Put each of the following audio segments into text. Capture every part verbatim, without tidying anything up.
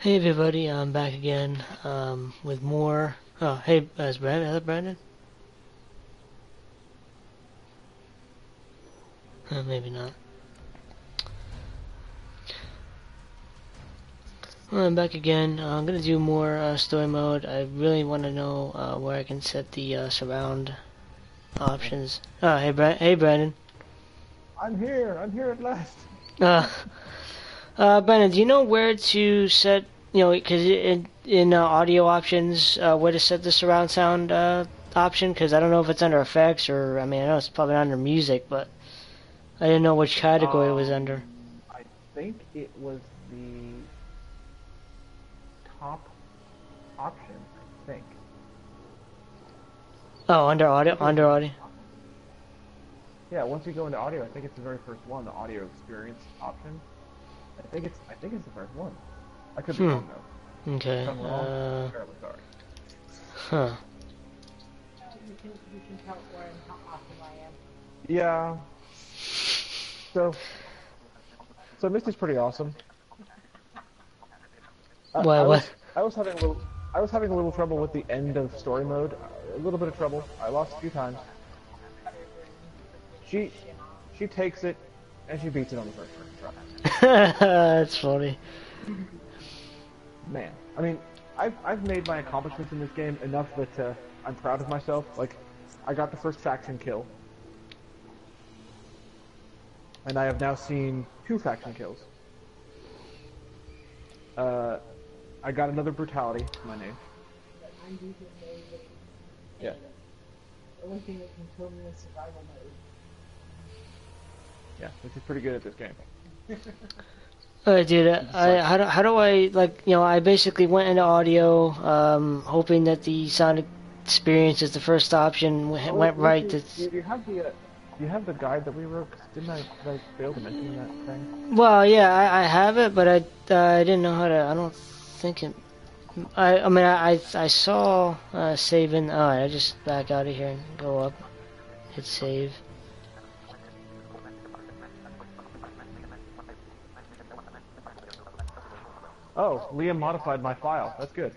Hey everybody, I'm back again um, with more. Oh, hey, uh, is Brandon? Is that Brandon? Uh, maybe not. Well, I'm back again. Uh, I'm gonna do more uh, story mode. I really want to know uh, where I can set the uh, surround options. Oh, hey, Bra hey, Brandon. I'm here. I'm here at last. Uh, uh, Brandon, do you know where to set? You know, because in in uh, audio options, uh, where to set the surround sound uh, option? Because I don't know if it's under effects or I mean, I know it's probably under music, but I didn't know which category it was under. Um, I think it was the top option. I think. Oh, under I audio, think it was under the audio. top. Yeah. Once you go into audio, I think it's the very first one, the audio experience option. I think it's. I think it's the first one. I could be Hmm. wrong though. If Okay. I'm wrong, Uh. I'm terribly sorry. Huh. You can you can tell where and how awesome I am. Yeah. So. So Misty's pretty awesome. I, What? I What? was. I was having a little. I was having a little trouble with the end of story mode. A little bit of trouble. I lost a few times. She she takes it and she beats it on the first try. That's funny. Man, I mean, I've I've made my accomplishments in this game enough that uh, I'm proud of myself. Like, I got the first faction kill, and I have now seen two faction kills. Uh, I got another brutality to my name. I'm using amazing. Yeah. The only thing that can kill me is survival mode. Yeah, which is pretty good at this game. Alright, dude. uh, It's I like, how do how do I like you know I basically went into audio, um, hoping that the sound experience is the first option went, oh, wait, went wait, right. you, To, you you have the uh, you have the guide that we wrote. 'Cause Didn't I, did I fail to mention that thing? well, yeah, I, I have it, but I uh, I didn't know how to. I don't think it. I I mean I I, I saw uh, saving. Alright, I just back out of here and go up, hit save. Oh, Liam modified my file. That's good.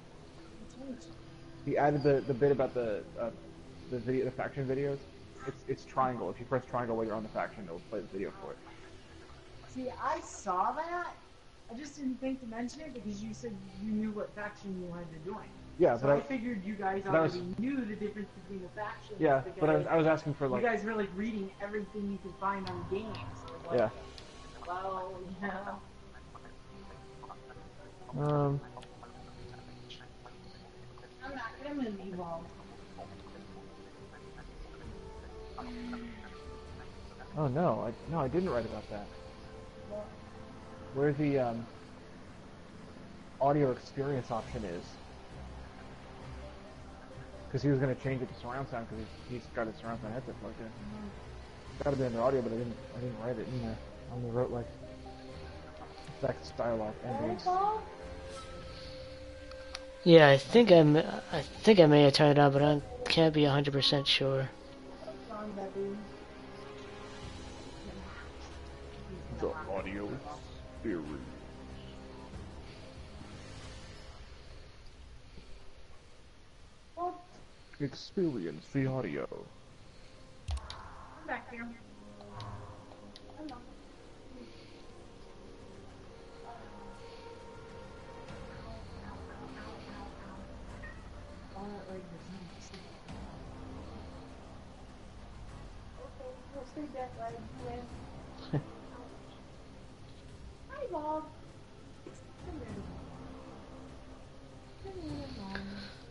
He added the, the bit about the uh, the video the faction videos. It's it's triangle. If you press triangle while you're on the faction, it'll play the video for it. See, I saw that. I just didn't think to mention it because you said you knew what faction you wanted to join. Yeah, So but I, I, figured you guys but I already was knew the difference between the factions. yeah, Because but I was I was asking for you like guys were like reading everything you could find on games. So like, yeah. well, yeah. Um. I'm not gonna move you all. Oh no, I no I didn't write about that. Where the um audio experience option is. Because he was going to change it to surround sound because he's, he's got his surround sound headset plugged in. It's got to be under audio, but I didn't I didn't write it in there. I only wrote like effects, dialogue, ambience. Yeah, I think I'm. I think I may have turned it on, but I can't be a hundred percent sure. Song, baby. The audio experience. Well, Experience the audio. I'm back here. Hello. All that like this nice. Okay, we'll stay back right here. Hi, Bob. Come here. Come here, Mom.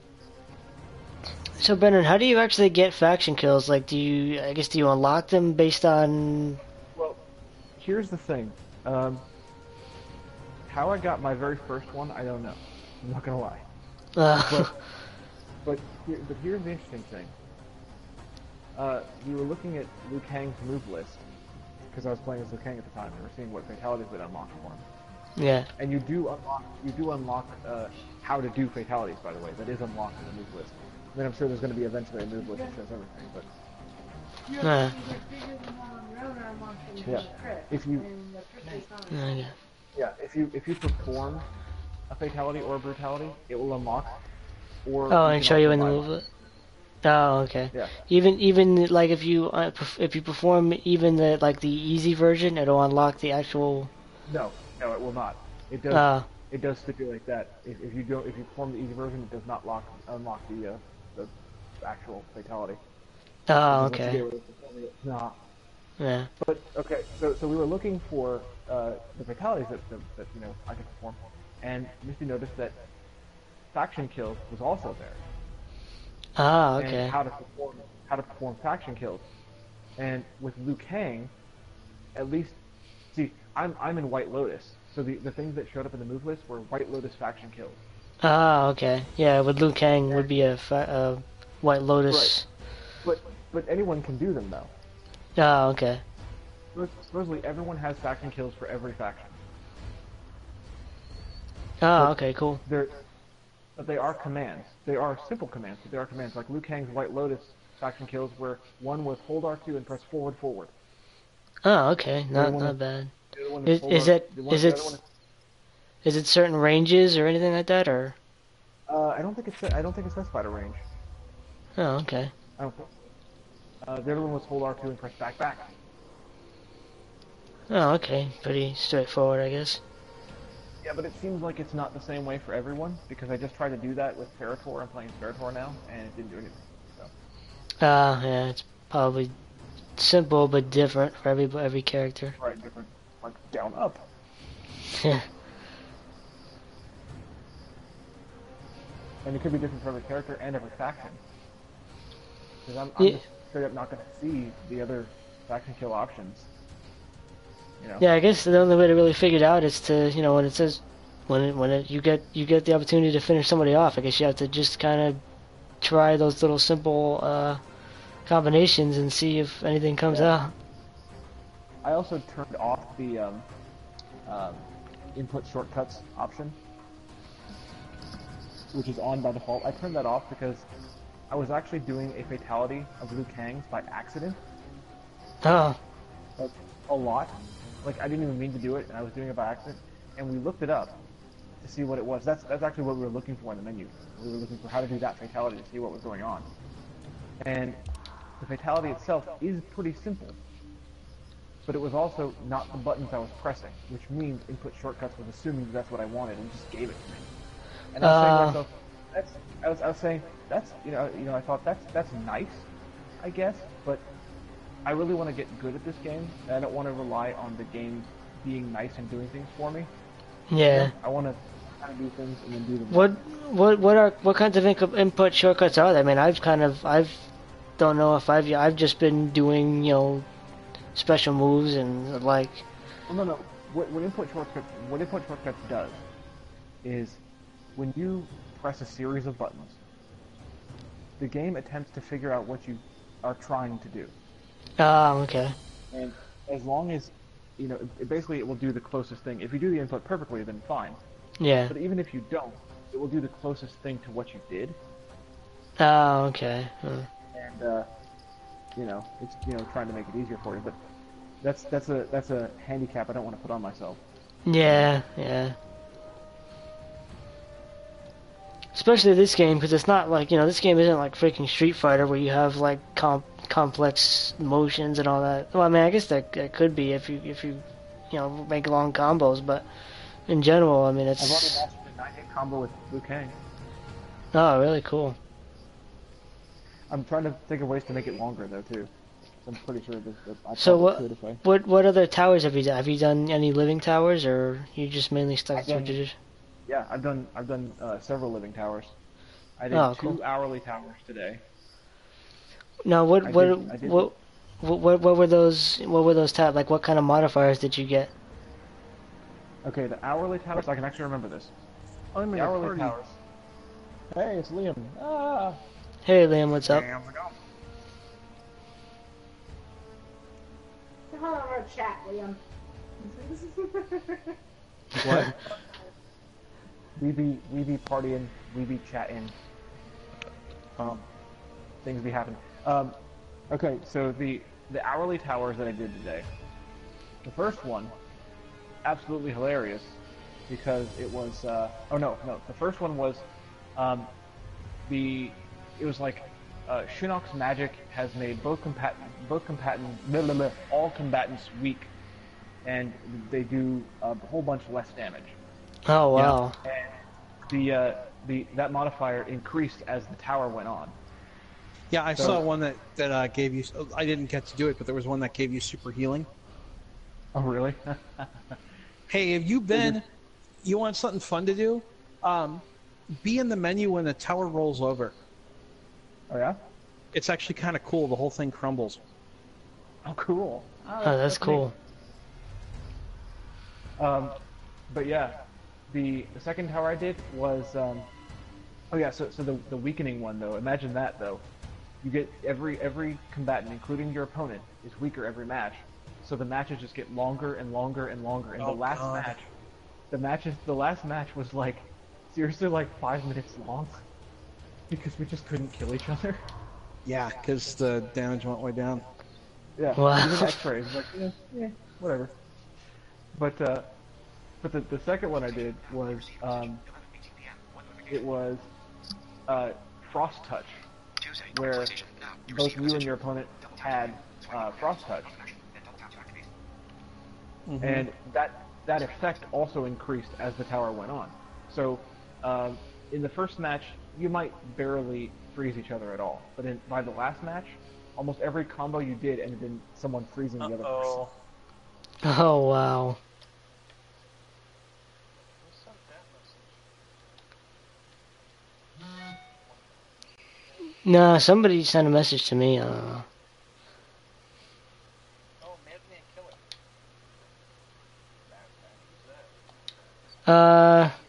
So Brennan, how do you actually get faction kills? Like, do you? I guess do you unlock them based on? Well, here's the thing. Um, how I got my very first one, I don't know. I'm not gonna lie. Uh, But but here, but here's the interesting thing. Uh, we were looking at Liu Kang's move list because I was playing as Liu Kang at the time, and we're seeing what fatalities would unlock for him. yeah. And you do unlock you do unlock uh, how to do fatalities, by the way. That is unlocked in the move list. I mean, I'm sure there's going to be eventually a move list that shows everything, but You Uh, have to either figure them out on your own or unlock them yeah, with a crit. if you And the crit is not uh, yeah. yeah if you if you perform a fatality or a brutality, it will unlock. Or Oh, you and can show you also in the buy move. one. Oh, okay. Yeah. Even even like if you uh, perf- if you perform even the like the easy version, it'll unlock the actual. No, no, it will not. It does. Uh, It does stipulate that if, if you go if you perform the easy version, it does not lock unlock the uh, the actual fatality. oh, Because once you okay. get rid of the fatality, it's not. Yeah. But okay, so so we were looking for uh, the fatalities that, that that you know I could perform, and Misty noticed that faction kills was also there, Ah, and okay. how to perform how to perform faction kills, and with Liu Kang, at least, see, I'm I'm in White Lotus, so the the things that showed up in the move list were White Lotus faction kills. Ah, okay. Yeah, with Liu Kang would And, be a, fa- a White right, Lotus. but but anyone can do them though. Ah, okay. Supposedly everyone has faction kills for every faction, Ah, but okay, cool. they're but they are commands. They are simple commands, but they are commands. Like Liu Kang's White Lotus faction kills, where one was hold R two and press forward forward. Oh, okay. The other Not one is not bad. the other one is Is hold is R. it The one is the it other one is. is it certain ranges or anything like that or? Uh, I don't think it's I don't think it specified a range. Oh, okay. I don't think. Uh, the other one was hold R two and press back back. Oh, okay. Pretty straightforward, I guess. Yeah, but it seems like it's not the same way for everyone because I just tried to do that with Ferritor. I'm playing Ferritor now, and it didn't do anything. So. Ah, yeah. It's probably simple but different for every every character. Right, different, like down up. Yeah. And it could be different for every character and every faction. Because I'm, I'm Yeah. just straight up not going to see the other faction kill options. You know? Yeah, I guess the only way to really figure it out is to, you know, when it says, when it, when it, you get you get the opportunity to finish somebody off. I guess you have to just kind of try those little simple uh, combinations and see if anything comes Yeah. out. I also turned off the um, um, input shortcuts option, which is on by default. I turned that off because I was actually doing a fatality of Liu Kang's by accident, Oh, like a lot. Like I didn't even mean to do it, and I was doing it by accident. And we looked it up to see what it was. That's that's actually what we were looking for in the menu. We were looking for how to do that fatality to see what was going on. And the fatality itself is pretty simple, but it was also not the buttons I was pressing, which means input shortcuts was assuming that that's what I wanted and just gave it to me. And I was saying to Uh. myself, that's, I was, I was saying, that's, you know, you know, I thought that's, that's nice, I guess, but I really want to get good at this game, and I don't want to rely on the game being nice and doing things for me. yeah. I want to kind of do things and then do them. What what what are what kinds of inc- input shortcuts are there? I mean, I've kind of I've don't know if I've I've just been doing, you know, special moves and like. Well, no, no. What, what input shortcuts, what input shortcuts does is when you press a series of buttons, the game attempts to figure out what you are trying to do. Ah, okay. And as long as, you know, it, basically it will do the closest thing. If you do the input perfectly, then fine. Yeah. But even if you don't, it will do the closest thing to what you did. Ah, okay. Huh. And, uh, you know, it's, you know, trying to make it easier for you. But that's, that's a, that's a handicap I don't want to put on myself. Yeah, yeah. Especially this game, because it's not like, you know, this game isn't like freaking Street Fighter where you have like com complex motions and all that. Well, I mean, I guess that, that could be if you if you you know make long combos, but in general, I mean, I've already it's mastered a nine hit combo with Liu Kang. oh really cool. I'm trying to think of ways to make it longer though too. I'm pretty sure that, that I So probably what could if I. what what other towers have you done? Have you done any living towers, or you just mainly stuck I've to done- tradition? Yeah, I've done I've done uh, several living towers. I did Oh, two cool. hourly towers today. Now, what I what did- I did- what, what what what were those? What were those tabs? Like, what kind of modifiers did you get? Okay, the hourly towers. I can actually remember this. I'm The in a hourly party. towers. Hey, it's Liam. Ah. Hey, Liam, what's up? Hey, how's it going? Say hello to our chat, Liam. What? we be we be partying, we be chatting. Um, things be happening. Um, okay, so the the hourly towers that I did today. The first one, absolutely hilarious, because it was. Uh, oh no, no. The first one was um, the. It was like uh, Shinnok's magic has made both compat both combatant blah, blah, blah, all combatants weak, and they do a whole bunch less damage. Oh wow. And the uh, the that modifier increased as the tower went on. Yeah, I So- saw one that that uh, gave you. I didn't get to do it, but there was one that gave you super healing. Oh really? Hey, have you been? You want something fun to do? Um, be in the menu when the tower rolls over. Oh yeah. It's actually kind of cool. The whole thing crumbles. Oh cool. Oh, that's cool. neat. Um, but yeah, the the second tower I did was um, oh yeah. So so the the weakening one though. Imagine that though. You get every every combatant, including your opponent, is weaker every match. So the matches just get longer and longer and longer. And Oh, the last God. match, the matches, the last match was like seriously like five minutes long because we just couldn't kill each other. Yeah, because the damage went way down. Yeah, Wow. even X-rays. Like, yeah, yeah, whatever. But uh, but the the second one I did was um, it was uh, Frost Touch, where both you and your opponent had uh, Frost Touch, Mhm. and that that effect also increased as the tower went on. So um, in the first match, you might barely freeze each other at all, but in, by the last match, almost every combo you did ended in someone freezing the other person. Uh-oh. Oh wow. No, somebody sent a message to me. Uh, uh,